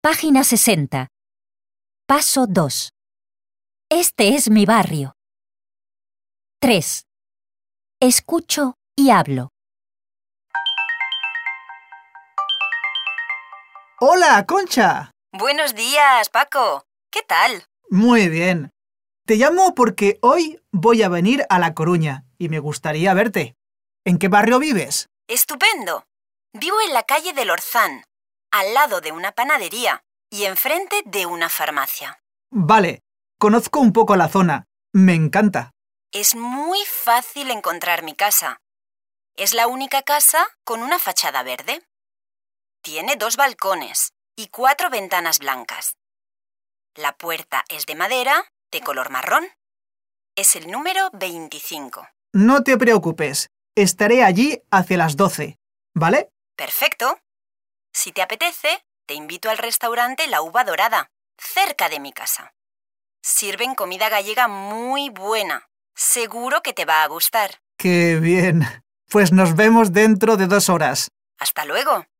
Página 60. Paso 2. Este es mi barrio. 3. Escucho y hablo. ¡Hola, Concha! Buenos días, Paco. ¿Qué tal? Muy bien. Te llamo porque hoy voy a venir a La Coruña y me gustaría verte. ¿En qué barrio vives? Estupendo. Vivo en la calle del Orzán, al lado de una panadería y enfrente de una farmacia. Vale, conozco un poco la zona. Me encanta. Es muy fácil encontrar mi casa. Es la única casa con una fachada verde. Tiene 2 balcones y 4 ventanas blancas. La puerta es de madera, de color marrón. Es el número 25. No te preocupes. Estaré allí hacia las 12, ¿vale? Perfecto. Si te apetece, te invito al restaurante La Uva Dorada, cerca de mi casa. Sirven comida gallega muy buena. Seguro que te va a gustar. ¡Qué bien! Pues nos vemos dentro de 2 horas. Hasta luego.